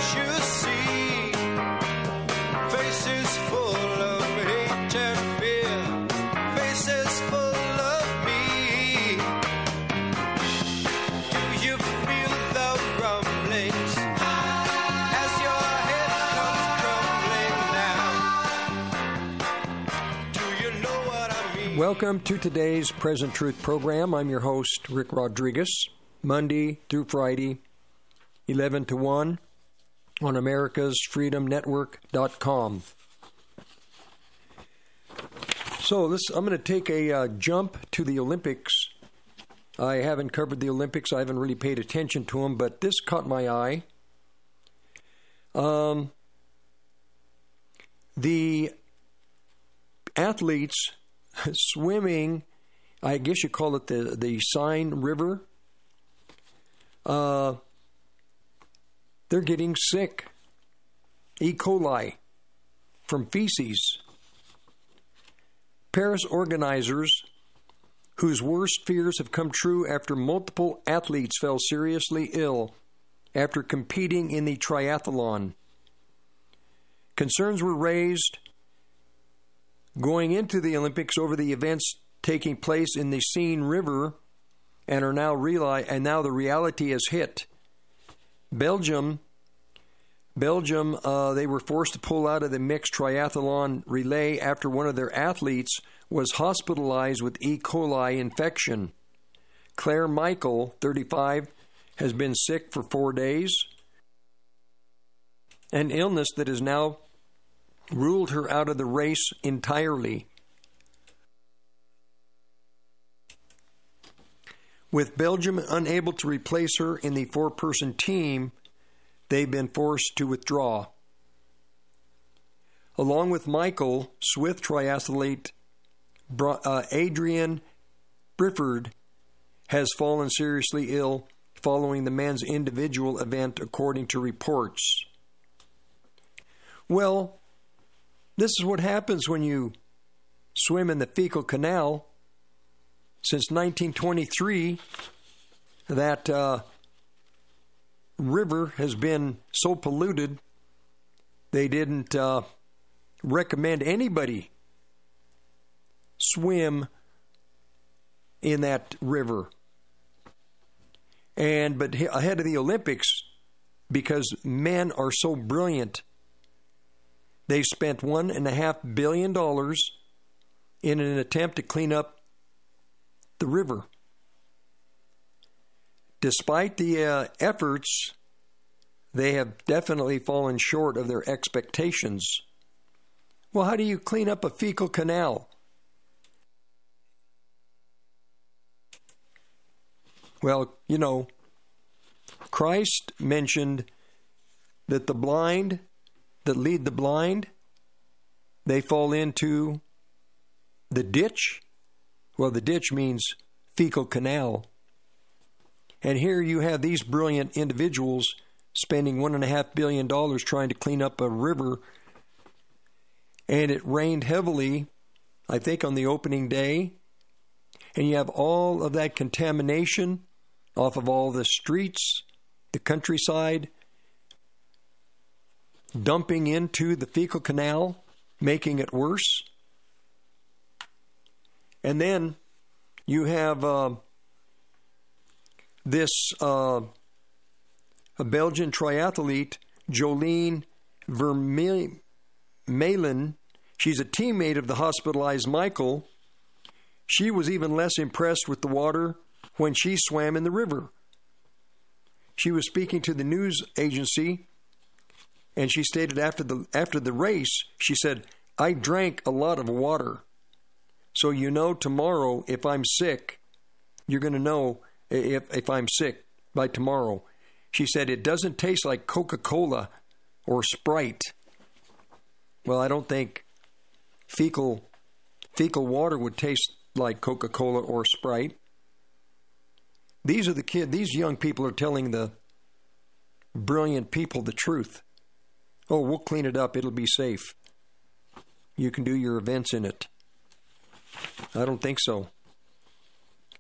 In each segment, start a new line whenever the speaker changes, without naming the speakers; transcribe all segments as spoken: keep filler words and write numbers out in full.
you see faces full of hate and fear, faces full of me. Do you feel the rumblings as your head comes crumbling down? Do you know what I mean?
Welcome to today's Present Truth program. I'm your host, Rick Rodriguez, Monday through Friday, eleven to one on America's Freedom Network dot com. So this, I'm going to take a uh, jump to the Olympics. I haven't covered the Olympics. I haven't really paid attention to them, but this caught my eye. Um, the athletes swimming, I guess you call it the, the Seine River, uh, they're getting sick. E. coli from feces. Paris organizers whose worst fears have come true after multiple athletes fell seriously ill after competing in the triathlon. Concerns were raised going into the Olympics over the events taking place in the Seine River and are now reali- and now the reality has hit. Belgium Belgium, uh, they were forced to pull out of the mixed triathlon relay after one of their athletes was hospitalized with E. coli infection. Claire Michael, thirty-five, has been sick for four days. An illness that has now ruled her out of the race entirely. With Belgium unable to replace her in the four-person team, they've been forced to withdraw. Along with Michael, Swift triathlete uh, Adrian Brifford has fallen seriously ill following the men's individual event, according to reports. Well, this is what happens when you swim in the fecal canal. Since nineteen twenty-three, that uh, river has been so polluted, they didn't uh, recommend anybody swim in that river. And but ahead of the Olympics, because men are so brilliant, they've spent one and a half billion dollars in an attempt to clean up the river. Despite the uh, efforts, they have definitely fallen short of their expectations. Well, how do you clean up a fecal canal? Well, you know, Christ mentioned that the blind that lead the blind, they fall into the ditch. Well, the ditch means fecal canal. And here you have these brilliant individuals spending one and a half billion dollars trying to clean up a river. And it rained heavily, I think, on the opening day. And you have all of that contamination off of all the streets, the countryside, dumping into the fecal canal, making it worse. And then you have uh, this uh, a Belgian triathlete, Jolien Vermeulen. She's a teammate of the hospitalized Michael. She was even less impressed with the water when she swam in the river. She was speaking to the news agency, and she stated after the after the race, she said, "I drank a lot of water. So you know tomorrow if I'm sick, you're going to know if, if I'm sick by tomorrow." She said, "It doesn't taste like Coca-Cola or Sprite." Well, I don't think fecal fecal water would taste like Coca-Cola or Sprite. These are the kid. These young people are telling the brilliant people the truth. Oh, we'll clean it up. It'll be safe. You can do your events in it. I don't think so.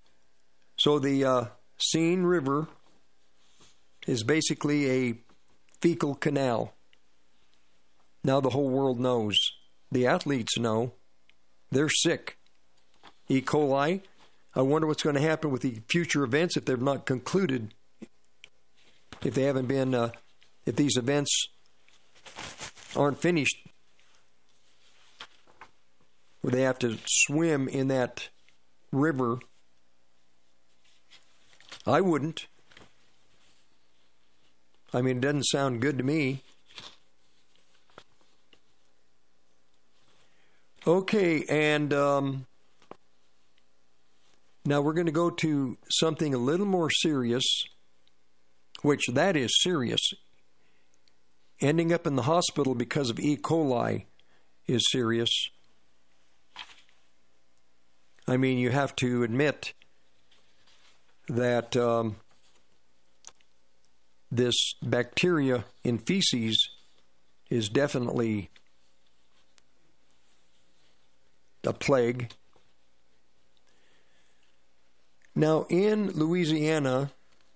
So the uh, Seine River is basically a fecal canal. Now the whole world knows. The athletes know. They're sick. E. coli. I wonder what's going to happen with the future events if they've not concluded, if they haven't been, uh, if these events aren't finished, where they have to swim in that river. I wouldn't. I mean, it doesn't sound good to me. Okay, and um, now we're going to go to something a little more serious, which that is serious. Ending up in the hospital because of E. coli is serious. I mean, you have to admit that um, this bacteria in feces is definitely a plague. Now, in Louisiana,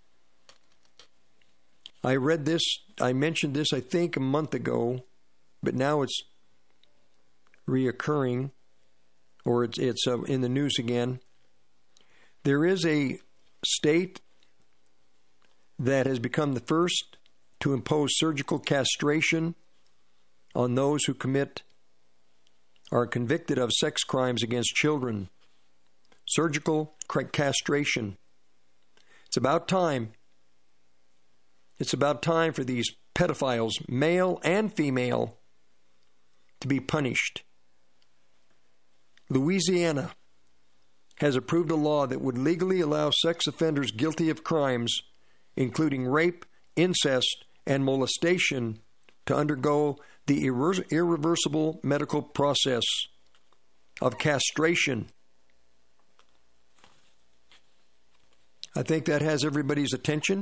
I read this, I mentioned this, I think, a month ago, but now it's reoccurring, or it's, it's uh, in the news again. There is a state that has become the first to impose surgical castration on those who commit are convicted of sex crimes against children. Surgical castration. It's about time. It's about time for these pedophiles, male and female, to be punished. Louisiana has approved a law that would legally allow sex offenders guilty of crimes, including rape, incest, and molestation, to undergo the irre- irreversible medical process of castration. I think that has everybody's attention.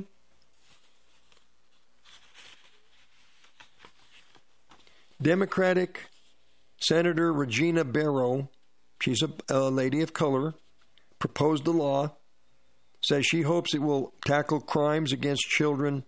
Democratic Senator Regina Barrow, she's a, a lady of color, proposed a law, says she hopes it will tackle crimes against children.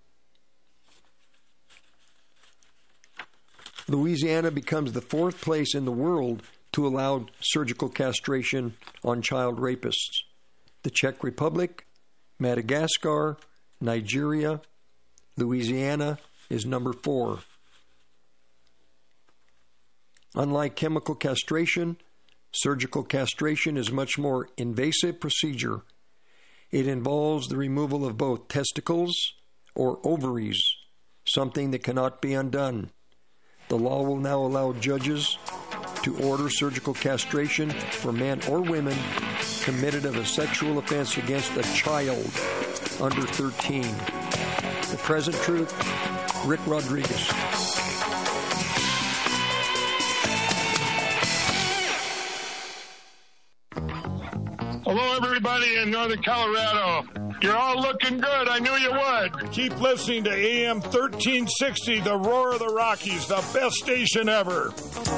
Louisiana becomes the fourth place in the world to allow surgical castration on child rapists. The Czech Republic, Madagascar, Nigeria, Louisiana is number four. Unlike chemical castration, surgical castration is a much more invasive procedure. It involves the removal of both testicles or ovaries, something that cannot be undone. The law will now allow judges to order surgical castration for men or women committed of a sexual offense against a child under thirteen. The Present Truth, Rick Rodriguez.
Hello, everybody in Northern Colorado. You're all looking good. I knew you would.
Keep listening to A M thirteen sixty, the Roar of the Rockies, the best station ever.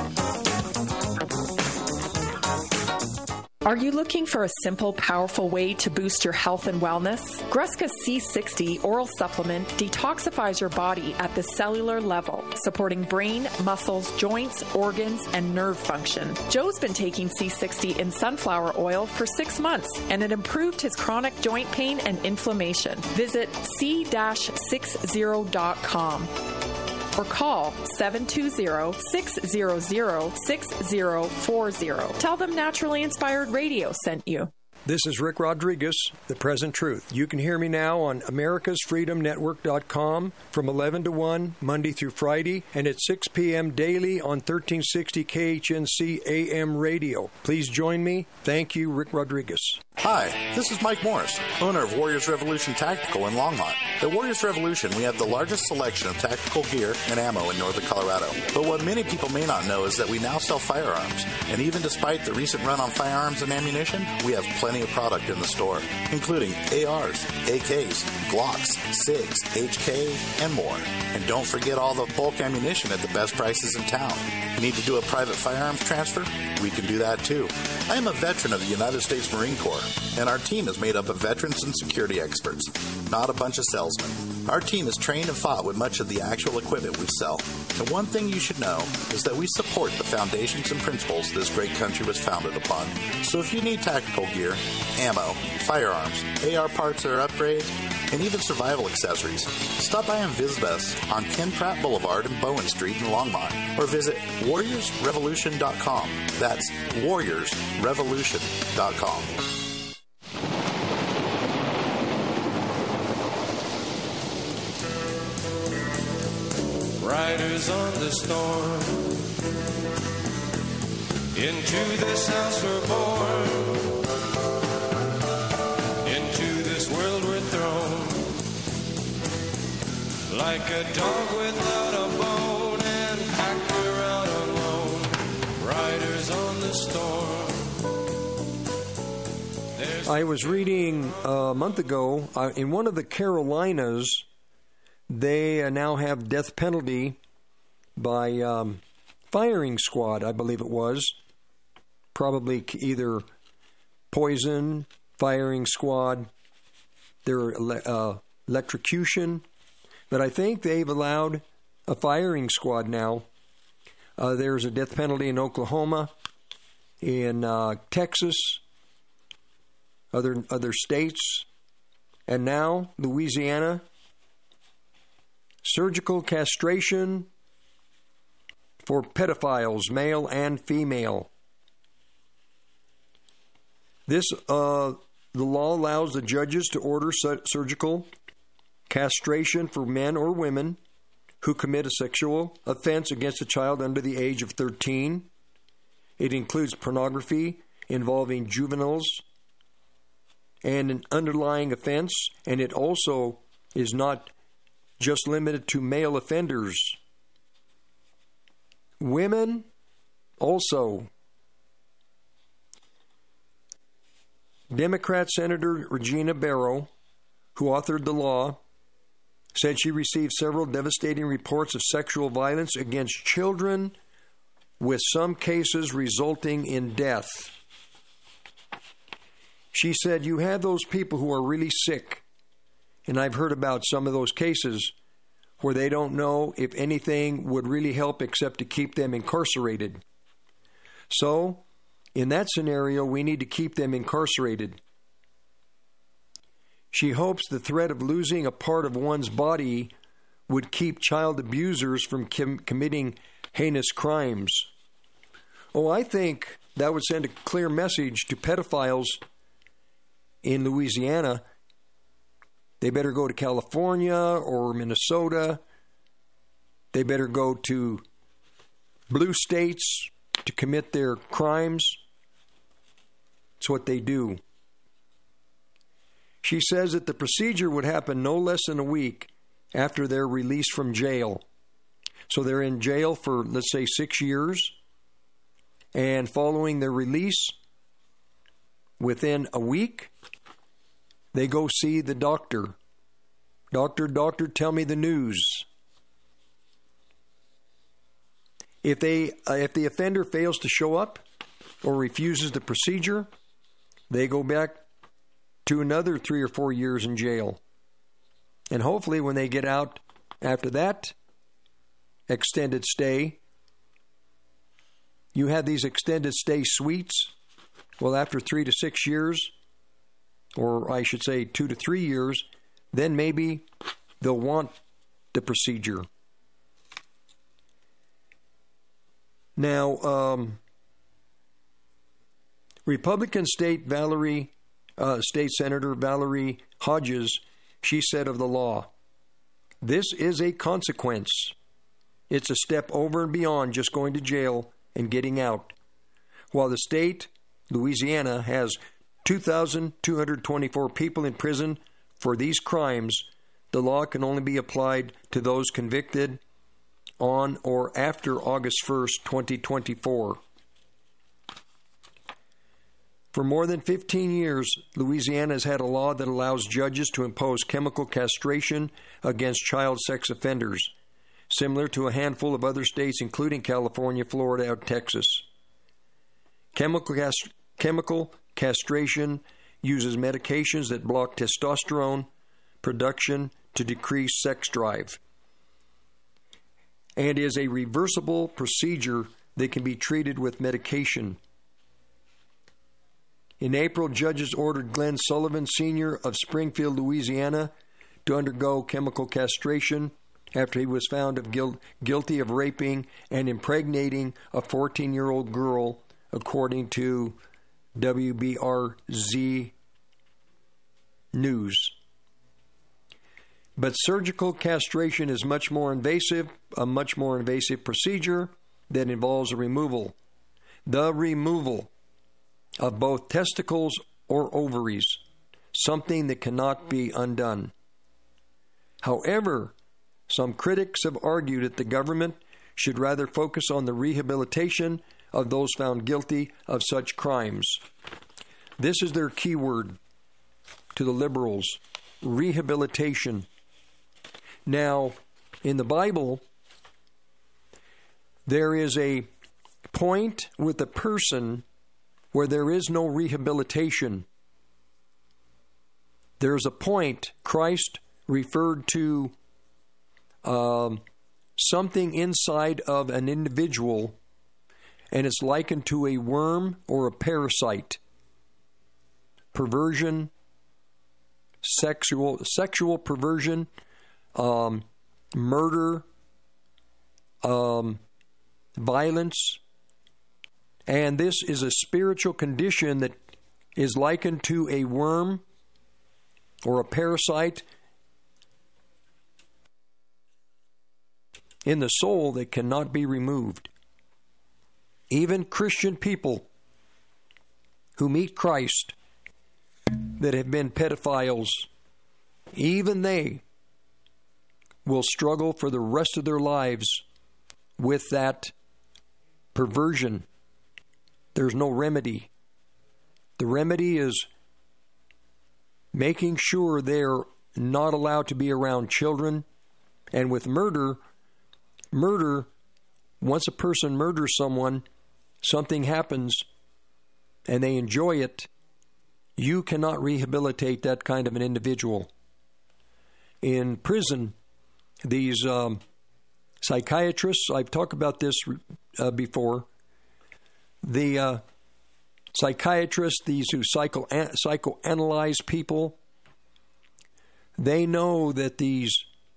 Are you looking for a simple, powerful way to boost your health and wellness? Gruska C sixty Oral Supplement detoxifies your body at the cellular level, supporting brain, muscles, joints, organs, and nerve function. Joe's been taking C sixty in sunflower oil for six months, and it improved his chronic joint pain and inflammation. Visit c sixty dot com. Or call seven two zero, six zero zero, six zero four zero. Tell them Naturally Inspired Radio sent you.
This is Rick Rodriguez, The Present Truth. You can hear me now on americas freedom network dot com from eleven to one, Monday through Friday, and at six p.m. daily on thirteen sixty K H N C A M radio. Please join me. Thank you, Rick Rodriguez.
Hi, this is Mike Morris, owner of Warriors Revolution Tactical in Longmont. At Warriors Revolution, we have the largest selection of tactical gear and ammo in northern Colorado. But what many people may not know is that we now sell firearms. And even despite the recent run on firearms and ammunition, we have plenty of product in the store, including A Rs, A Ks, Glocks, SIGs, H K, and more. And don't forget all the bulk ammunition at the best prices in town. You need to do a private firearms transfer? We can do that too. I am a veteran of the United States Marine Corps, and our team is made up of veterans and security experts, not a bunch of salesmen. Our team is trained and fought with much of the actual equipment we sell. And one thing you should know is that we support the foundations and principles this great country was founded upon. So if you need tactical gear, ammo, firearms, A R parts or upgrades, and even survival accessories, stop by and visit us on Ken Pratt Boulevard and Bowen Street in Longmont, or visit warriors revolution dot com. That's warriors revolution dot com.
Riders on the storm, into this house we're born, into this world we're thrown, like a dog without a bone, and packed we're out alone. Riders on the storm. There's
I was reading a month ago uh, in one of the Carolinas. They uh, now have death penalty by um, firing squad, I believe it was. Probably either poison, firing squad, their uh, electrocution. But I think they've allowed a firing squad now. Uh, there's a death penalty in Oklahoma, in uh, Texas, other other states, and now Louisiana. Surgical castration for pedophiles, male and female. This, uh, the law allows the judges to order su- surgical castration for men or women who commit a sexual offense against a child under the age of thirteen. It includes pornography involving juveniles and an underlying offense, and it also is not just limited to male offenders. Women also. Democrat Senator Regina Barrow, who authored the law, said she received several devastating reports of sexual violence against children, with some cases resulting in death. She said, you have those people who are really sick. And I've heard about some of those cases where they don't know if anything would really help except to keep them incarcerated. So, in that scenario, we need to keep them incarcerated. She hopes the threat of losing a part of one's body would keep child abusers from com- committing heinous crimes. Oh, I think that would send a clear message to pedophiles in Louisiana. They better go to California or Minnesota. They better go to blue states to commit their crimes. It's what they do. She says that the procedure would happen no less than a week after they're released from jail. So they're in jail for, let's say, six years. And following their release, within a week, they go see the doctor. Doctor, doctor, tell me the news. If they, uh, if the offender fails to show up or refuses the procedure, they go back to another three or four years in jail. And hopefully when they get out after that extended stay, you have these extended stay suites. Well, after three to six years, or I should say two to three years, then maybe they'll want the procedure. Now, um, Republican State Valerie, uh, State Senator Valerie Hodges, she said of the law, this is a consequence. It's a step over and beyond just going to jail and getting out. While the state, Louisiana, has two thousand two hundred twenty-four people in prison for these crimes, the law can only be applied to those convicted on or after August first, twenty twenty-four. For more than fifteen years, Louisiana has had a law that allows judges to impose chemical castration against child sex offenders, similar to a handful of other states, including California, Florida, and Texas. Chemical, cast- chemical castration uses medications that block testosterone production to decrease sex drive and is a reversible procedure that can be treated with medication. In April, judges ordered Glenn Sullivan, Senior of Springfield, Louisiana, to undergo chemical castration after he was found of guilt, guilty of raping and impregnating a fourteen-year-old girl, according to W B R Z News. But surgical castration is much more invasive, a much more invasive procedure that involves a removal. The removal of both testicles or ovaries, something that cannot be undone. However, some critics have argued that the government should rather focus on the rehabilitation of those found guilty of such crimes. This is their key word to the liberals, rehabilitation. Now, in the Bible, there is a point with a person where there is no rehabilitation. There's a point, Christ referred to um, something inside of an individual, and it's likened to a worm or a parasite. Perversion, sexual sexual perversion, um, murder, um, violence, and this is a spiritual condition that is likened to a worm or a parasite in the soul that cannot be removed. Even Christian people who meet Christ that have been pedophiles, even they will struggle for the rest of their lives with that perversion. There's no remedy. The remedy is making sure they're not allowed to be around children. And with murder, murder, once a person murders someone, something happens and they enjoy it, you cannot rehabilitate that kind of an individual. In prison, these um, psychiatrists, I've talked about this uh, before, the uh, psychiatrists, these who psycho psychoanalyze people, they know that these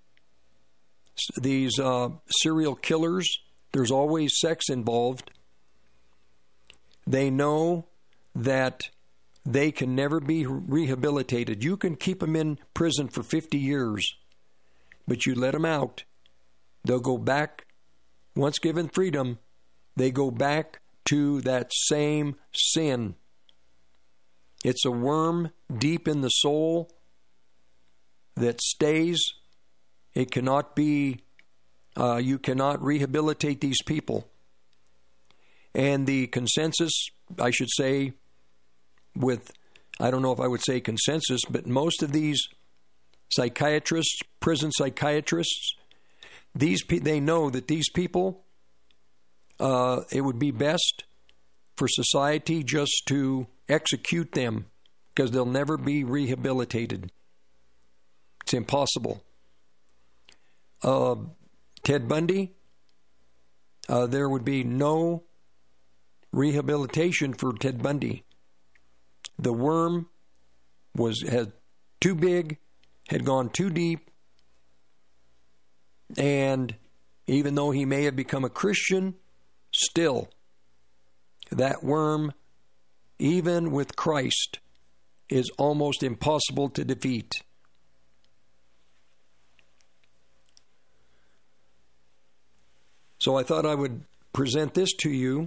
these uh, serial killers, there's always sex involved. They know that they can never be rehabilitated. You can keep them in prison for fifty years, but you let them out, they'll go back. Once given freedom, they go back to that same sin. It's a worm deep in the soul that stays. It cannot be, uh, you cannot rehabilitate these people. And the consensus, I should say, with, I don't know if I would say consensus, but most of these psychiatrists, prison psychiatrists, these pe- they know that these people, uh, it would be best for society just to execute them because they'll never be rehabilitated. It's impossible. Uh, Ted Bundy, uh, there would be no rehabilitation for Ted Bundy. The worm was had too big, had gone too deep, and even though he may have become a Christian, still, that worm, even with Christ, is almost impossible to defeat. So I thought I would present this to you.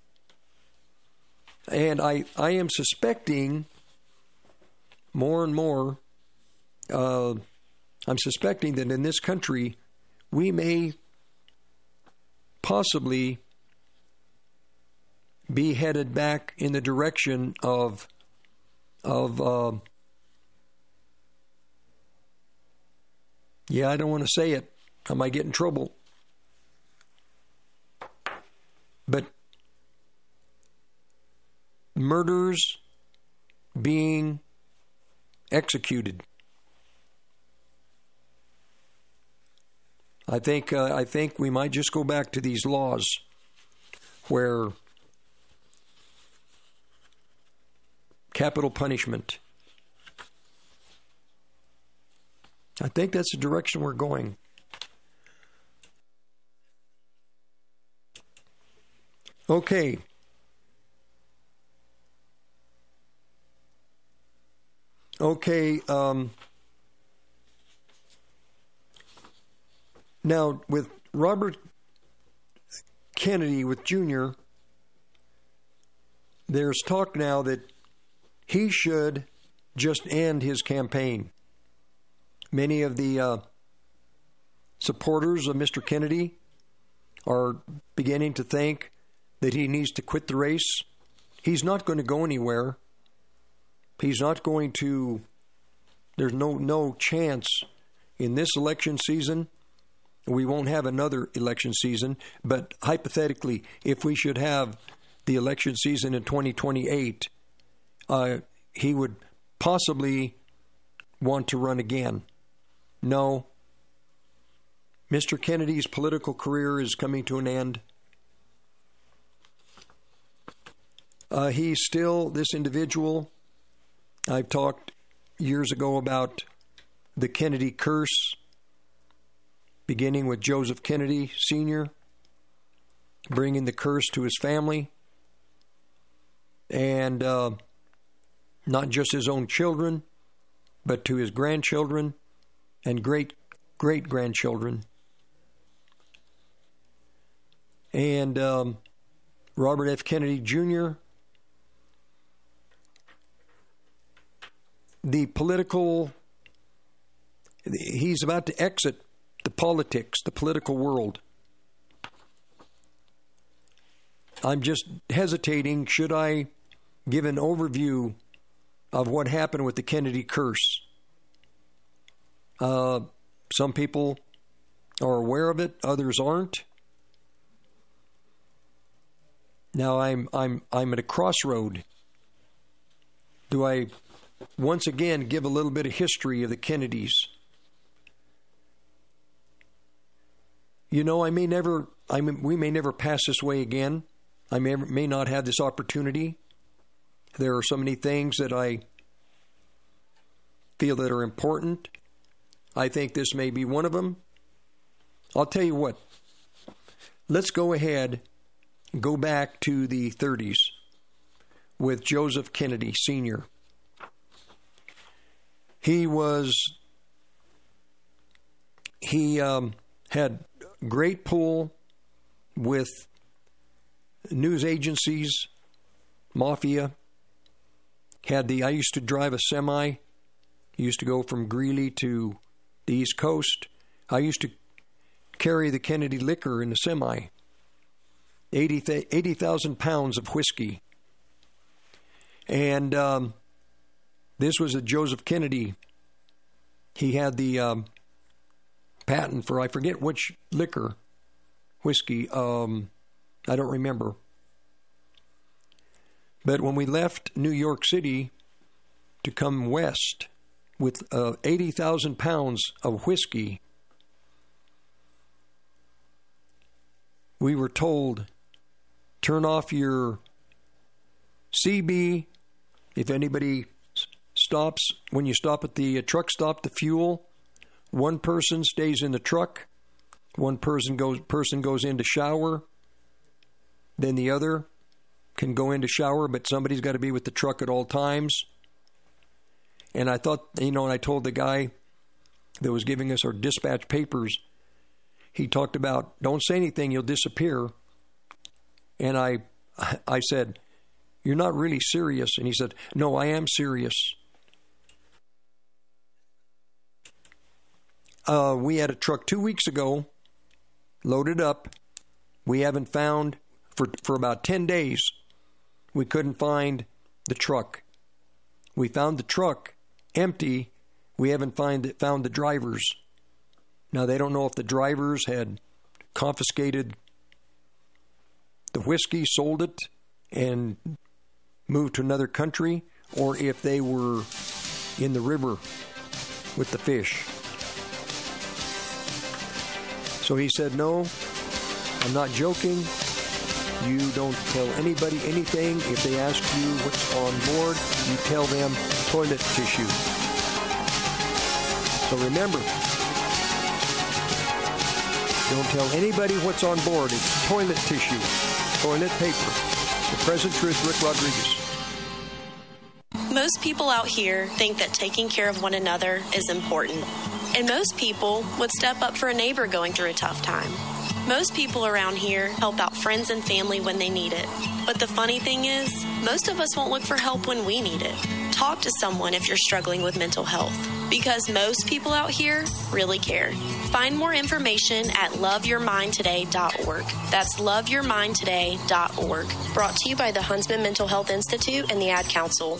And I, I am suspecting more and more, uh, I'm suspecting that in this country, we may possibly be headed back in the direction of, of uh, yeah, I don't want to say it. I might get in trouble. But murders being executed. I think uh, I think we might just go back to these laws where capital punishment. I think that's the direction we're going. Okay. Okay. Um, now, with Robert Kennedy, with Junior, there's talk now that he should just end his campaign. Many of the uh, supporters of Mister Kennedy are beginning to think that he needs to quit the race. He's not going to go anywhere. He's not going to, there's no, no chance in this election season. We won't have another election season, but hypothetically, if we should have the election season in twenty twenty-eight, uh, he would possibly want to run again. No. Mister Kennedy's political career is coming to an end. Uh, he's still this individual. I've talked years ago about the Kennedy curse, beginning with Joseph Kennedy Senior, bringing the curse to his family, and uh, not just his own children, but to his grandchildren and great great grandchildren. And um, Robert F. Kennedy Junior, the political, he's about to exit the politics, the political world. I'm just hesitating. Should I give an overview of what happened with the Kennedy curse? Uh, some people are aware of it, others aren't. Now I'm I'm I'm at a crossroad. Do I once again give a little bit of history of the Kennedys? You know, I may never, I may, we may never pass this way again. I may may not have this opportunity. There are so many things that I feel that are important. I think this may be one of them. I'll tell you what. Let's go ahead and go back to the thirties with Joseph Kennedy Senior He was, he um, had great pull with news agencies, mafia. Had the, I used to drive a semi. Used to go from Greeley to the East Coast. I used to carry the Kennedy liquor in the semi. eighty thousand pounds of whiskey. And um, this was a Joseph Kennedy. He had the um, patent for, I forget which liquor, whiskey. Um, I don't remember. But when we left New York City to come west with uh, eighty thousand pounds of whiskey, we were told, turn off your C B. If anybody stops, when you stop at the truck stop, the fuel, one person stays in the truck, one person goes person goes in to shower, then the other can go in to shower, but somebody's got to be with the truck at all times. And I thought, you know, and I told the guy that was giving us our dispatch papers, he talked about, don't say anything, you'll disappear. And I I said, you're not really serious. And he said, no, I am serious. Uh, we had a truck two weeks ago, loaded up. We haven't found, for, for about ten days, we couldn't find the truck. We found the truck empty. We haven't find, found the drivers. Now, they don't know if the drivers had confiscated the whiskey, sold it, and moved to another country, or if they were in the river with the fish. So he said, no, I'm not joking. You don't tell anybody anything. If they ask you what's on board, you tell them toilet tissue. So remember, don't tell anybody what's on board. It's toilet tissue, toilet paper. The Present Truth, Rick Rodriguez.
Most people out here think that taking care of one another is important. And most people would step up for a neighbor going through a tough time. Most people around here help out friends and family when they need it. But the funny thing is, most of us won't look for help when we need it. Talk to someone if you're struggling with mental health, because most people out here really care. Find more information at love your mind today dot org. That's love your mind today dot org. Brought to you by the Huntsman Mental Health Institute and the Ad Council.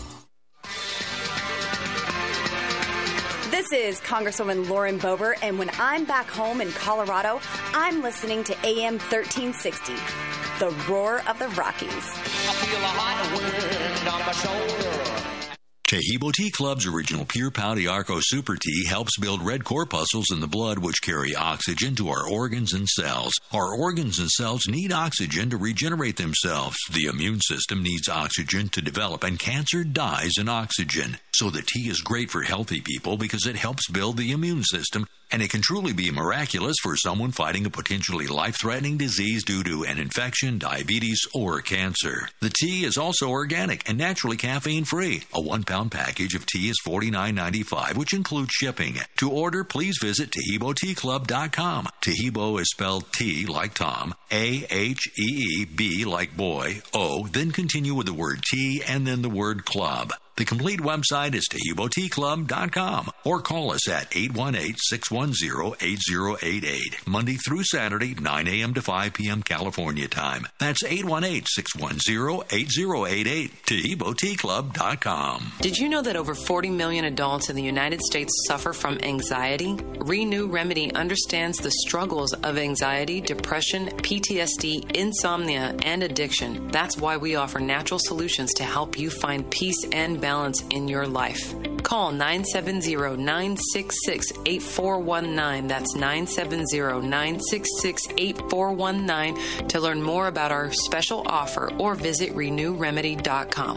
This is Congresswoman Lauren Boebert, and when I'm back home in Colorado, I'm listening to A M thirteen sixty, the roar of the Rockies.
I feel a hot wind on my shoulder.
Tahibo Tea Club's original Pure Pau Arco Super Tea helps build red corpuscles in the blood which carry oxygen to our organs and cells. Our organs and cells need oxygen to regenerate themselves. The immune system needs oxygen to develop, and cancer dies in oxygen. So the tea is great for healthy people because it helps build the immune system, and it can truly be miraculous for someone fighting a potentially life-threatening disease due to an infection, diabetes, or cancer. The tea is also organic and naturally caffeine-free. A one-pound package of tea is forty-nine ninety-five, which includes shipping. To order, please visit Tahibo Tea Club dot com. Tahibo is spelled T like Tom, A H E E B like boy, O, then continue with the word tea and then the word club. The complete website is Tahibo Tea Club dot com, or call us at eight one eight, six one zero, eight zero eight eight, Monday through Saturday, nine a.m. to five p.m. California time. That's eight one eight, six one zero, eight zero eight eight, Tahibo Tea Club dot com.
Did you know that over forty million adults in the United States suffer from anxiety? Renew Remedy understands the struggles of anxiety, depression, P T S D, insomnia, and addiction. That's why we offer natural solutions to help you find peace and balance in your life. Call nine seven zero, nine six six, eight four one nine. That's nine seven zero, nine six six, eight four one nine to learn more about our special offer, or visit renew remedy dot com.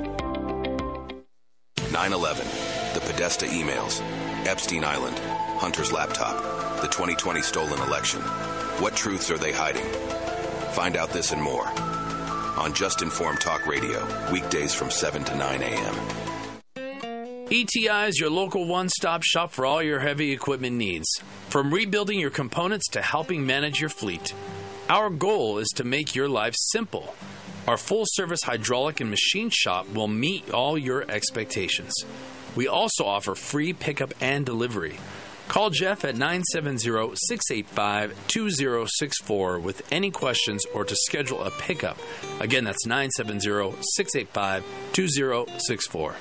nine eleven, the Podesta emails, Epstein Island, Hunter's laptop, the twenty twenty stolen election. What truths are they hiding? Find out this and more on Just Informed Talk Radio, weekdays from seven to nine a.m.
E T I is your local one-stop shop for all your heavy equipment needs, from rebuilding your components to helping manage your fleet. Our goal is to make your life simple. Our full-service hydraulic and machine shop will meet all your expectations. We also offer free pickup and delivery. Call Jeff at nine seven zero, six eight five, two zero six four with any questions or to schedule a pickup. Again, that's nine seven zero, six eight five, two zero six four.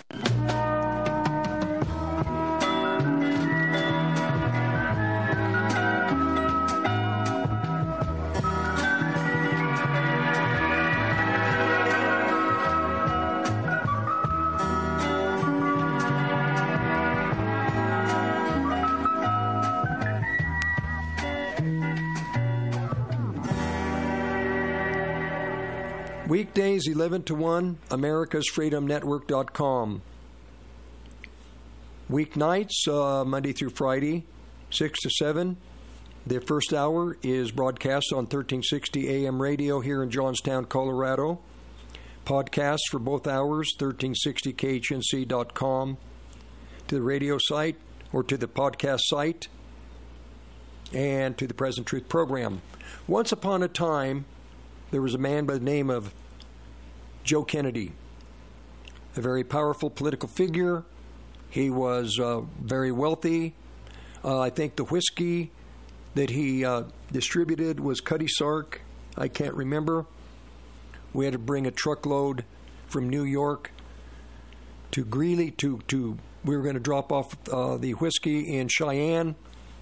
Weekdays, eleven to one, americas freedom network dot com. Weeknights, uh, Monday through Friday, six to seven. The first hour is broadcast on thirteen sixty A M radio here in Johnstown, Colorado. Podcasts for both hours, thirteen sixty K H N C dot com, to the radio site or to the podcast site, and to the Present Truth program. Once upon a time, there was a man by the name of Joe Kennedy, a very powerful political figure. He was uh, very wealthy. Uh, I think the whiskey that he uh, distributed was Cutty Sark. I can't remember. We had to bring a truckload from New York to Greeley to, to we were going to drop off uh, the whiskey in Cheyenne.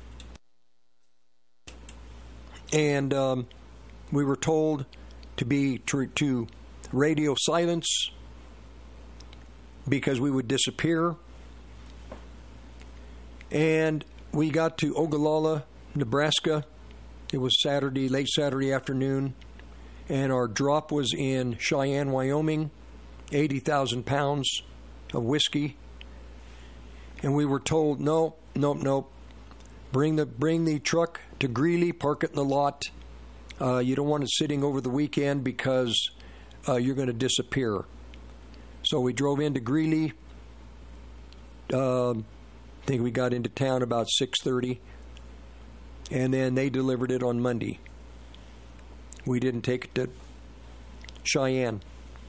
And um, we were told to be to, to radio silence because we would disappear. And we got to Ogallala, Nebraska, It was Saturday, late Saturday afternoon, and our drop was in Cheyenne, Wyoming, eighty thousand pounds of whiskey. And we were told, no, nope, nope. Bring the bring the truck to Greeley, park it in the lot. Uh, you don't want it sitting over the weekend because uh, you're going to disappear. So we drove into Greeley. Uh, I think we got into town about six thirty. And then they delivered it on Monday. We didn't take it to Cheyenne.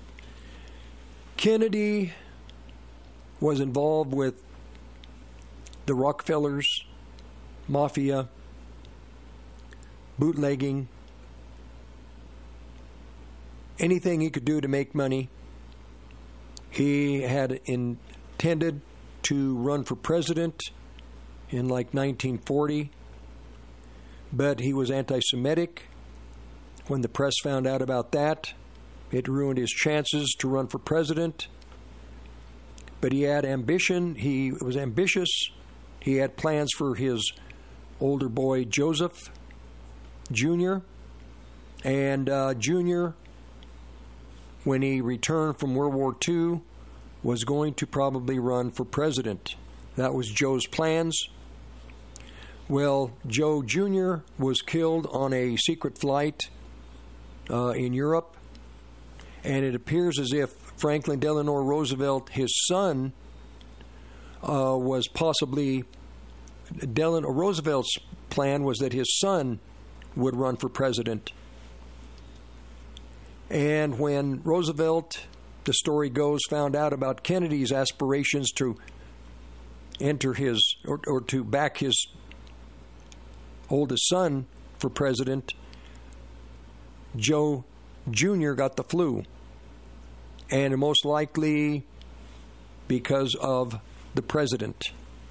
Kennedy was involved with the Rockefellers, mafia, bootlegging, anything he could do to make money. He had intended to run for president in like nineteen forty, but he was anti-Semitic. When the press found out about that, it ruined his chances to run for president. But he had ambition. He was ambitious. He had plans for his older boy, Joseph Junior And uh, Junior, when he returned from World War Two, was going to probably run for president. That was Joe's plans. Well, Joe Junior was killed on a secret flight uh, in Europe, and it appears as if Franklin Delano Roosevelt, his son, uh, was possibly Delano Roosevelt's plan was that his son would run for president. And when Roosevelt, the story goes, found out about Kennedy's aspirations to enter his or, or to back his oldest son for president, Joe Junior got the flu. And most likely because of the president.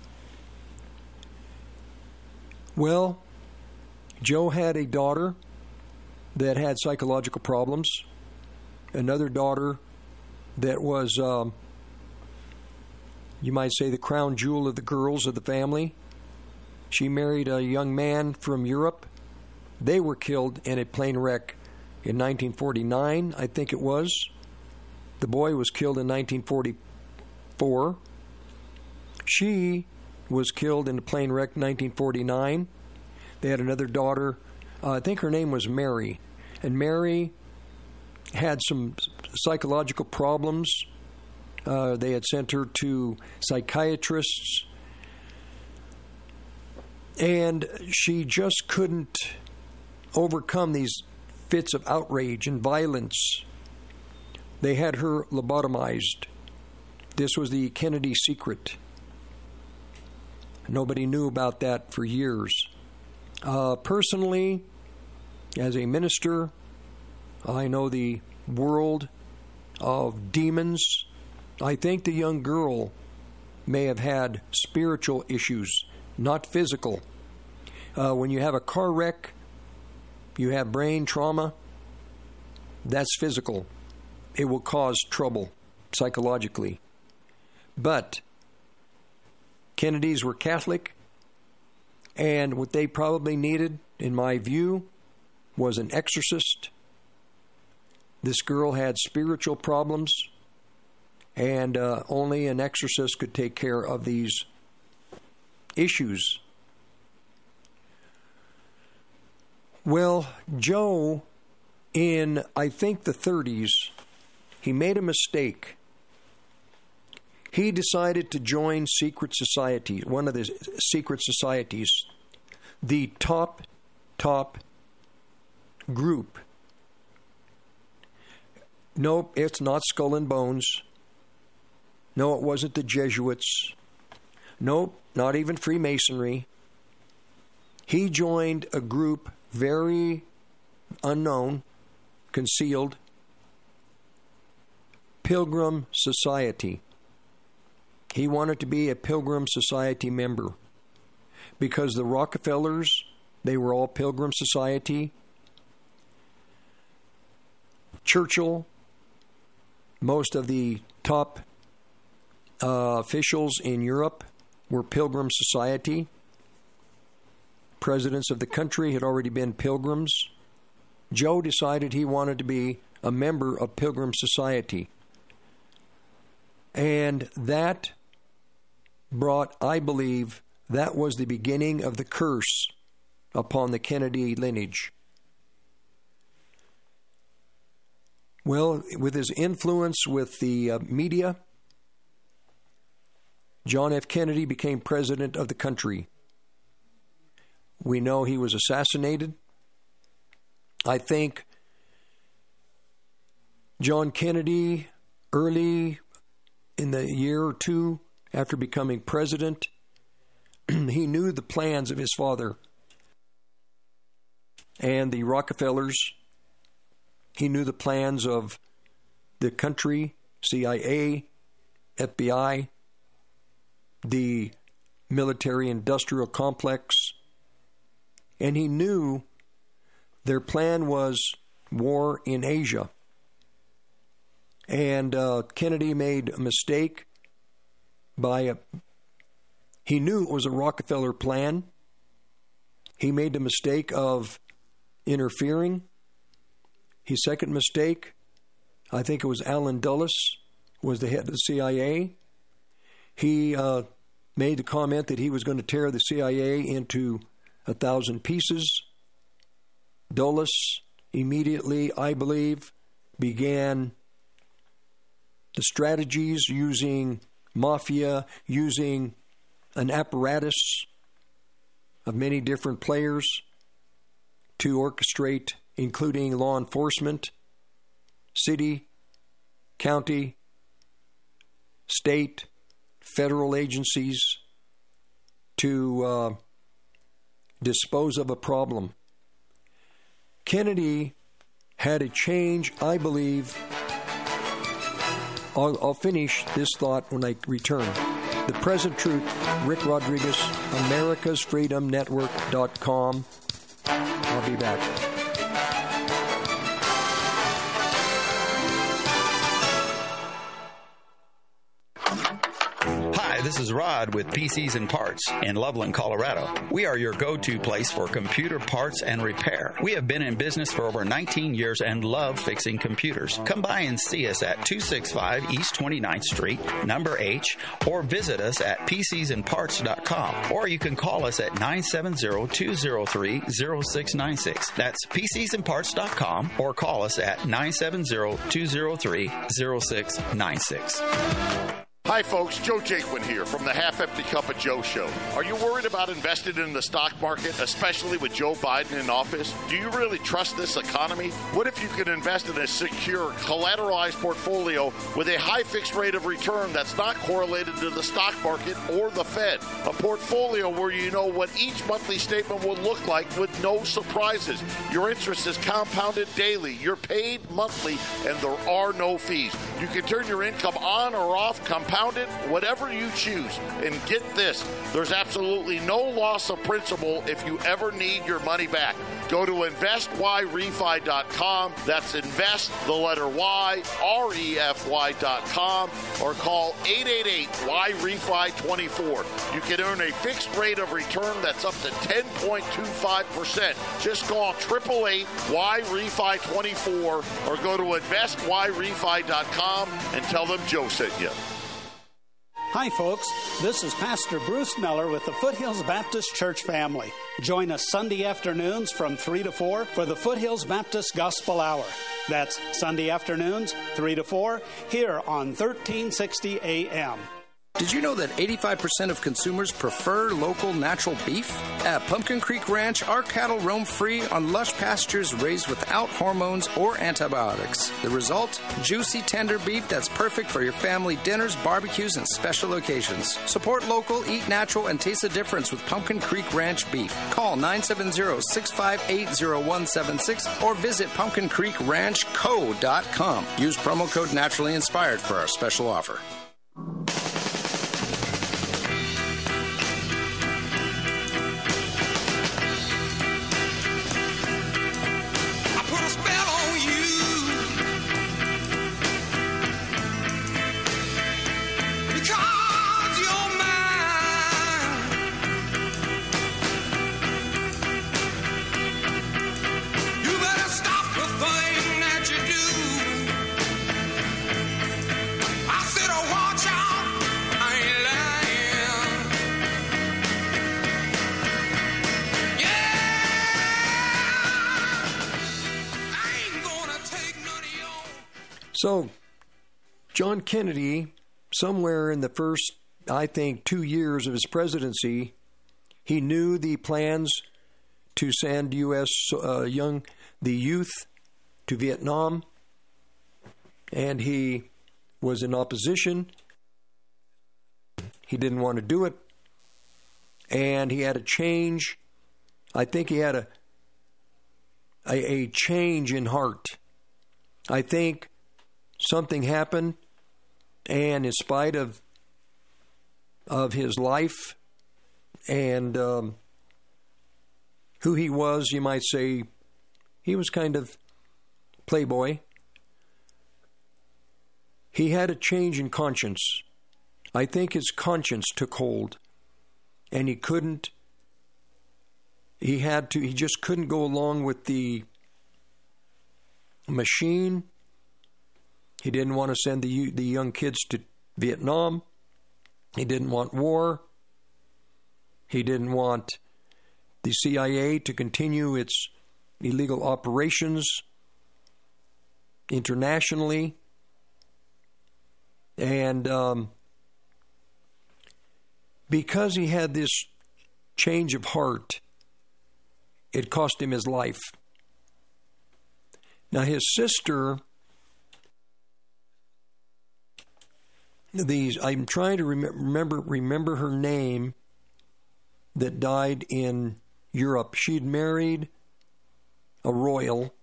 Well, Joe had a daughter that had psychological problems, another daughter that was, um, you might say, the crown jewel of the girls of the family. She married a young man from Europe. They were killed in a plane wreck in nineteen forty-nine, I think it was. The boy was killed in nineteen forty-four. She was killed in a plane wreck in nineteen forty-nine. They had another daughter. Uh, I think her name was Mary. And Mary had some psychological problems. Uh, they had sent her to psychiatrists. And she just couldn't overcome these fits of outrage and violence. They had her lobotomized. This was the Kennedy secret. Nobody knew about that for years. Uh, personally, as a minister, I know the world of demons. I think the young girl may have had spiritual issues, not physical. Uh, when you have a car wreck, you have brain trauma, that's physical. It will cause trouble psychologically. But Kennedys were Catholic, and what they probably needed, in my view, was an exorcist. This girl had spiritual problems, and uh, only an exorcist could take care of these issues. Well, Joe, in, I think, the thirties, he made a mistake. He decided to join secret society, one of the secret societies, the top, top group. Nope, it's not Skull and Bones. No, it wasn't the Jesuits. Nope, not even Freemasonry. He joined a group very unknown, concealed, Pilgrim Society. He wanted to be a Pilgrim Society member because the Rockefellers, they were all Pilgrim Society. Churchill, most of the top uh, officials in Europe were Pilgrim Society. presidents of the country had already been Pilgrims. Joe decided he wanted to be a member of Pilgrim Society. And that brought, I believe, that was the beginning of the curse upon the Kennedy lineage. Well, with his influence with the uh, media, John F. Kennedy became president of the country. We know he was assassinated. I think John Kennedy, early in the year or two after becoming president, he knew the plans of his father and the Rockefellers. He knew the plans of the country, C I A, F B I, the military-industrial complex, and he knew their plan was war in Asia. And uh, Kennedy made a mistake by a, he knew it was a Rockefeller plan. He made the mistake of interfering. His second mistake, I think it was Allen Dulles, was the head of the C I A. He uh, made the comment that he was going to tear the C I A into a thousand pieces. Dulles immediately, I believe, began the strategies using mafia, using an apparatus of many different players to orchestrate, including law enforcement, city, county, state, federal agencies, to uh, dispose of a problem. Kennedy had a change, I believe. I'll, I'll finish this thought when I return. The Present Truth, Rick Rodriguez, Americas Freedom Network dot com. I'll be back.
This is Rod with P Cs and Parts in Loveland, Colorado. We are your go-to place for computer parts and repair. We have been in business for over nineteen years and love fixing computers. Come by and see us at two sixty-five East twenty-ninth Street, number H, or visit us at P Cs and Parts dot com. Or you can call us at nine seven zero, two zero three, zero six nine six. That's P Cs and Parts dot com, or call us at nine seven zero, two zero three, zero six nine six.
Hi, folks. Joe Jaquin here from the Half Empty Cup of Joe show. Are you worried about investing in the stock market, especially with Joe Biden in office? Do you really trust this economy? What if you could invest in a secure, collateralized portfolio with a high fixed rate of return that's not correlated to the stock market or the Fed? A portfolio where you know what each monthly statement will look like with no surprises. Your interest is compounded daily. You're paid monthly, and there are no fees. You can turn your income on or off, compound it, whatever you choose. And get this, there's absolutely no loss of principal if you ever need your money back. Go to invest y refi dot com. That's invest, the letter Y, R E F Y dot com, or call eight eight eight Y refi twenty-four. You can earn a fixed rate of return that's up to ten point two five percent. Just call eight eight eight Y refi twenty-four or go to invest y refi dot com and tell them Joe sent you.
Hi, folks. This is Pastor Bruce Miller with the Foothills Baptist Church family. Join us Sunday afternoons from three to four for the Foothills Baptist Gospel Hour. That's Sunday afternoons, three to four, here on thirteen sixty A M.
Did you know that eighty-five percent of consumers prefer local natural beef? At Pumpkin Creek Ranch, our cattle roam free on lush pastures raised without hormones or antibiotics. The result? Juicy, tender beef that's perfect for your family dinners, barbecues, and special occasions. Support local, eat natural, and taste the difference with Pumpkin Creek Ranch beef. Call nine seven zero, six five eight, zero one seven six or visit pumpkin creek ranch co dot com. Use promo code Naturally Inspired for our special offer.
So, John Kennedy, somewhere in the first, I think, two years of his presidency, he knew the plans to send U S uh, young, the youth to Vietnam, and he was in opposition. He didn't want to do it, and he had a change. I think he had a a, a change in heart. I think something happened, and in spite of of his life and um, who he was, you might say, he was kind of playboy. He had a change in conscience. I think his conscience took hold, and he couldn't, he had to, he just couldn't go along with the machine. He didn't want to send the the young kids to Vietnam. He didn't want war. He didn't want the C I A to continue its illegal operations internationally. And um, because he had this change of heart, it cost him his life. Now, his sister, these I'm trying to remember remember her name, that died in Europe. She'd married a royal,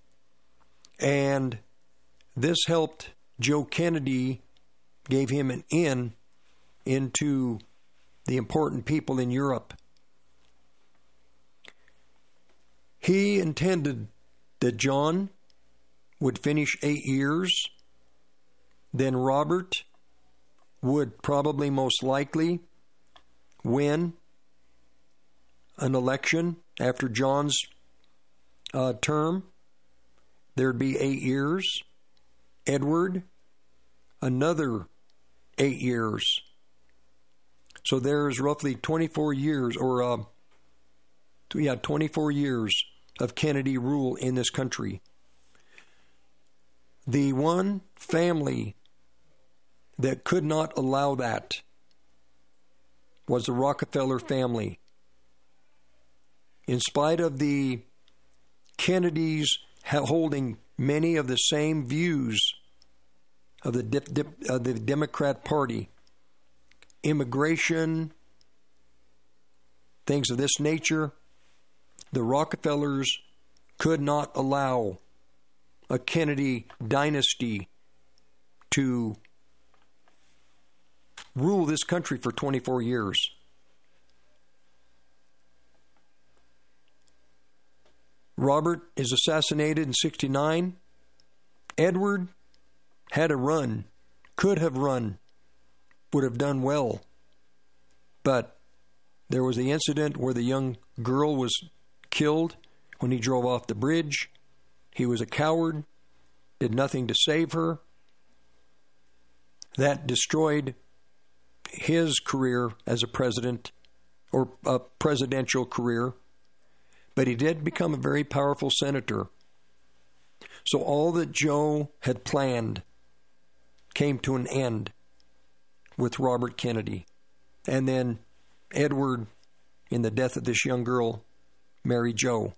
and this helped Joe Kennedy, gave him an in into the important people in Europe. He intended that John would finish eight years, then Robert would probably most likely win an election after John's uh, term. There'd be eight years. Edward, another eight years. So there's roughly twenty-four years, or uh, yeah, twenty-four years of Kennedy rule in this country. The one family that could not allow that was the Rockefeller family. In spite of the Kennedys holding many of the same views of the, dip, dip, uh, the Democrat Party, immigration, things of this nature, the Rockefellers could not allow a Kennedy dynasty to rule this country for twenty-four years. Robert is assassinated in sixty-nine. Edward had a run, could have run, would have done well. But there was the incident where the young girl was killed when he drove off the bridge. He was a coward, did nothing to save her. That destroyed his career as a president, or a presidential career. But he did become a very powerful senator. So all that Joe had planned came to an end with Robert Kennedy. And then Edward, in the death of this young girl, married Joe.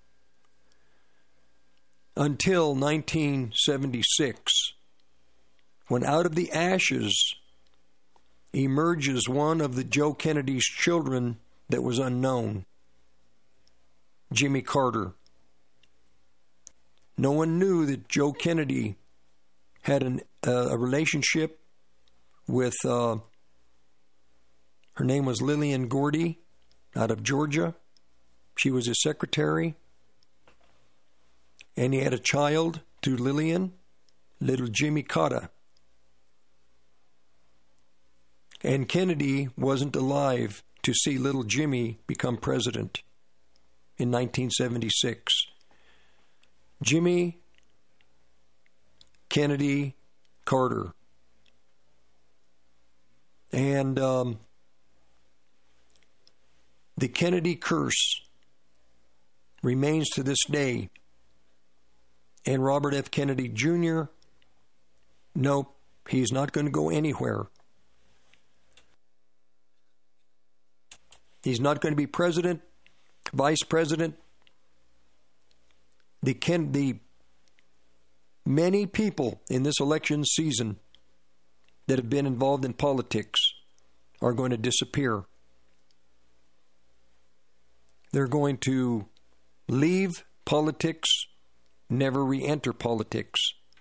Until nineteen seventy-six, when out of the ashes emerges one of the Joe Kennedy's children that was unknown, Jimmy Carter. No one knew that Joe Kennedy had an, uh, a relationship with, uh, her name was Lillian Gordy, out of Georgia. She was his secretary. And he had a child through Lillian, little Jimmy Carter. And Kennedy wasn't alive to see little Jimmy become president in nineteen seventy-six. Jimmy Kennedy Carter. And um, the Kennedy curse remains to this day. And Robert F. Kennedy Junior Nope, he's not going to go anywhere. He's not going to be president, vice president. The, Ken, the many people in this election season that have been involved in politics are going to disappear. They're going to leave politics, never re-enter politics.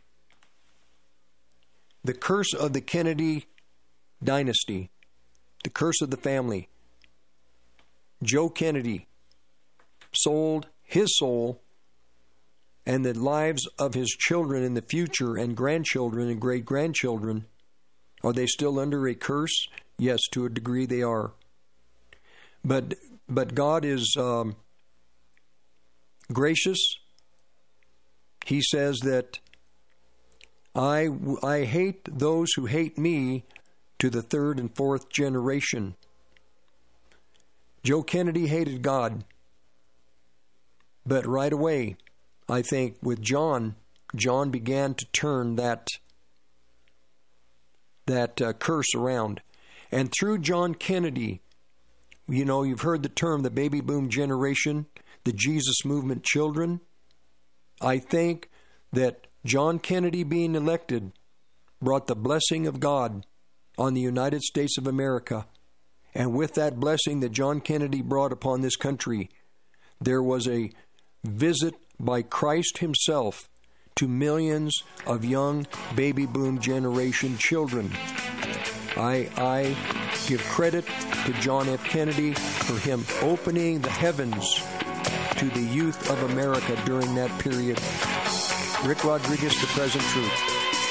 The curse of the Kennedy dynasty, the curse of the family. Joe Kennedy sold his soul and the lives of his children in the future and grandchildren and great-grandchildren. Are they still under a curse? Yes, to a degree they are. But but God is um, gracious. He says that I, I hate those who hate me to the third and fourth generation. Joe Kennedy hated God. But right away, I think with John, John began to turn that, that uh, curse around. And through John Kennedy, you know, you've heard the term the baby boom generation, the Jesus movement children. I think that John Kennedy being elected brought the blessing of God on the United States of America. And with that blessing that John Kennedy brought upon this country, there was a visit by Christ himself to millions of young baby boom generation children. I, I give credit to John F. Kennedy for him opening the heavens to the youth of America during that period. Rick Rodriguez, The Present Truth.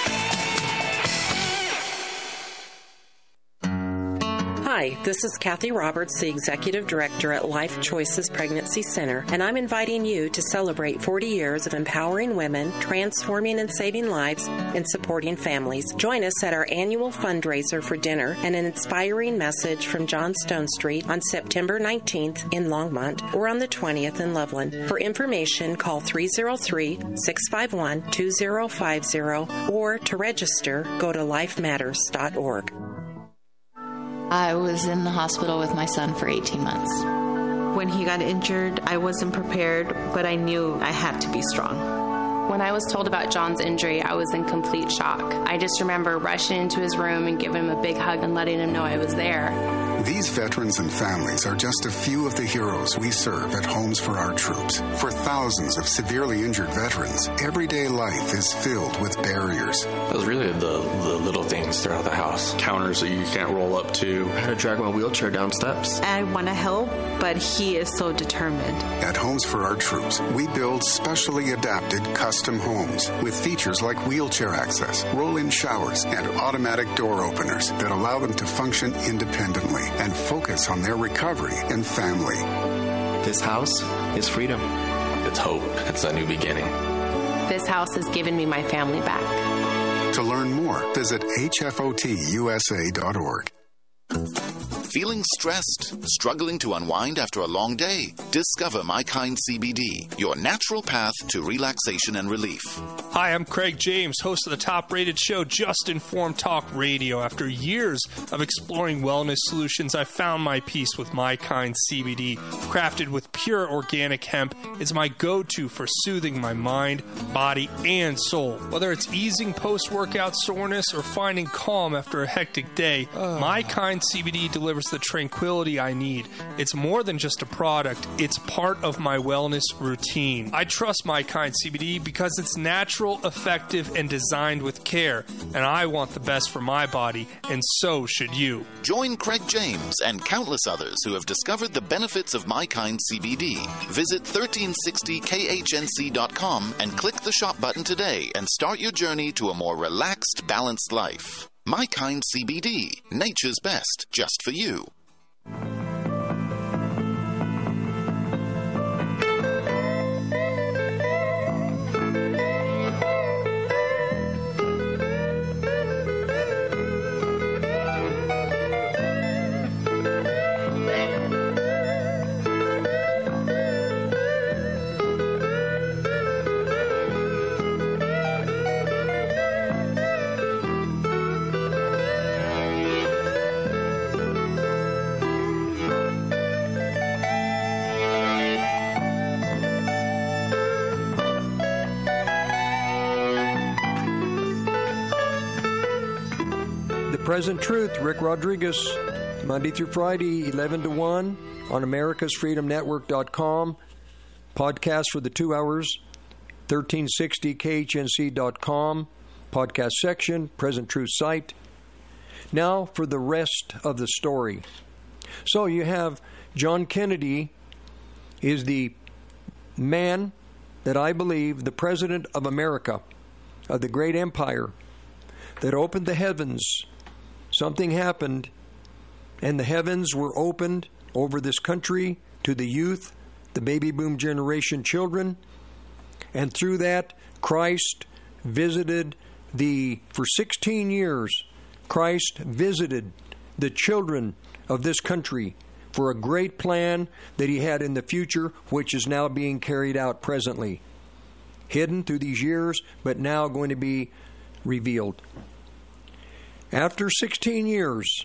Hi, this is Kathy Roberts, the Executive Director at Life Choices Pregnancy Center, and I'm inviting you to celebrate forty years of empowering women, transforming and saving lives, and supporting families. Join us at our annual fundraiser for dinner and an inspiring message from John Stone Street on September nineteenth in Longmont or on the twentieth in Loveland. For information, call three oh three, six five one, two oh five oh or to register, go to life matters dot org.
I was in the hospital with my son for eighteen months.
When he got injured, I wasn't prepared, but I knew I had to be strong.
When I was told about John's injury, I was in complete shock. I just remember rushing into his room and giving him a big hug and letting him know I was there.
These veterans and families are just a few of the heroes we serve at Homes for Our Troops. For thousands of severely injured veterans, everyday life is filled with barriers.
It was really the, the little things throughout the house. Counters that you can't roll up to. I had to drag my wheelchair down steps.
I want to help, but he is so determined.
At Homes for Our Troops, we build specially adapted custom homes with features like wheelchair access, roll-in showers, and automatic door openers that allow them to function independently and focus on their recovery and family.
This house is freedom. It's hope. It's a new beginning.
This house has given me my family back.
To learn more, visit H F O T U S A dot org.
Feeling stressed? Struggling to unwind after a long day? Discover My Kind C B D, your natural path to relaxation and relief.
Hi, I'm Craig James, host of the top-rated show Just Informed Talk Radio. After years of exploring wellness solutions, I found my peace with My Kind C B D. Crafted with pure organic hemp, it's my go-to for soothing my mind, body, and soul. Whether it's easing post-workout soreness or finding calm after a hectic day, uh. My Kind C B D delivers the tranquility I need. It's more than just a product, it's part of my wellness routine. I trust My Kind C B D because it's natural, effective, and designed with care, and I want the best for my body, and so should you.
Join Craig James and countless others who have discovered the benefits of My Kind C B D. Visit thirteen sixty K H N C dot com and click the shop button today and start your journey to a more relaxed, balanced life. My Kind C B D, nature's best, just for you.
The Present Truth, Rick Rodriguez, Monday through Friday, eleven to one on americas freedom network dot com. Podcast for the two hours, thirteen sixty K H N C dot com. Podcast section, Present Truth site. Now for the rest of the story. So you have John Kennedy is the man that I believe, the President of America, of the great empire, that opened the heavens. Something happened, and the heavens were opened over this country to the youth, the baby boom generation children, and through that, Christ visited the, for sixteen years, Christ visited the children of this country for a great plan that he had in the future, which is now being carried out presently. Hidden through these years, but now going to be revealed. After sixteen years,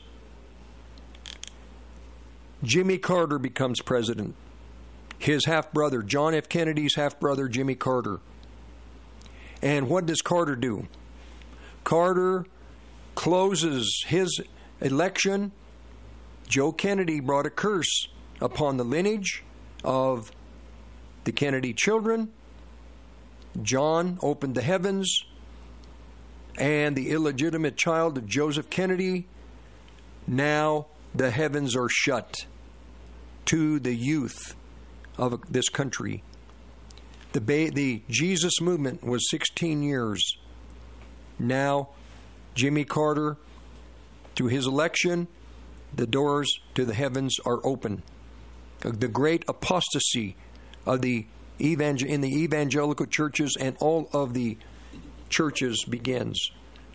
Jimmy Carter becomes president. His half-brother, John F. Kennedy's half-brother, Jimmy Carter. And what does Carter do? Carter closes his election. Joe Kennedy brought a curse upon the lineage of the Kennedy children. John opened the heavens, and the illegitimate child of Joseph Kennedy, now the heavens are shut to the youth of this country. The, ba- the Jesus movement was sixteen years. Now, Jimmy Carter, through his election, the doors to the heavens are open. The great apostasy of the evangel- in the evangelical churches and all of the churches begins.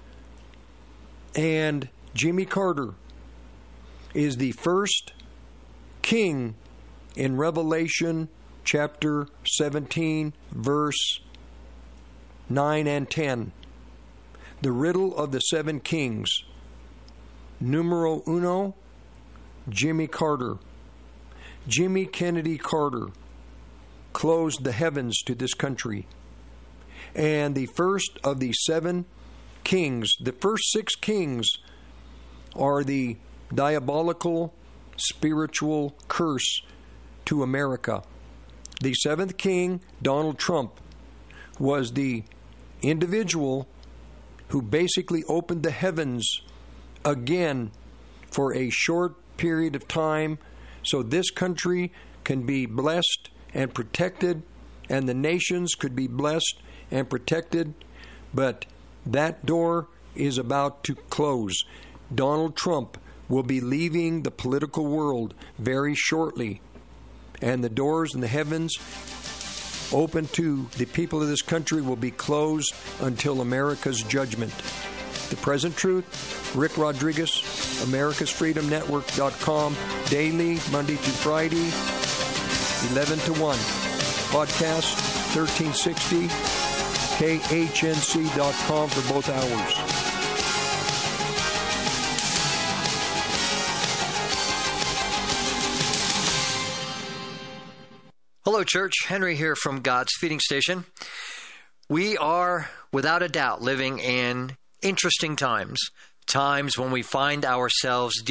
And Jimmy Carter is the first king in Revelation chapter seventeen, verse nine and ten. The riddle of the seven kings. Numero uno, Jimmy Carter. Jimmy Kennedy Carter closed the heavens to this country. And the first of the seven kings, the first six kings, are the diabolical spiritual curse to America. The seventh king, Donald Trump, was the individual who basically opened the heavens again for a short period of time so this country can be blessed and protected, and the nations could be blessed and protected. But that door is about to close. Donald Trump will be leaving the political world very shortly, and the doors in the heavens open to the people of this country will be closed until America's judgment. The Present Truth, Rick Rodriguez, americas freedom network dot com, daily, Monday through Friday, eleven to one. Podcast, thirteen sixty, K H N C dot com for both hours.
Hello, church. Henry here from God's Feeding Station. We are, without a doubt, living in interesting times, times when we find ourselves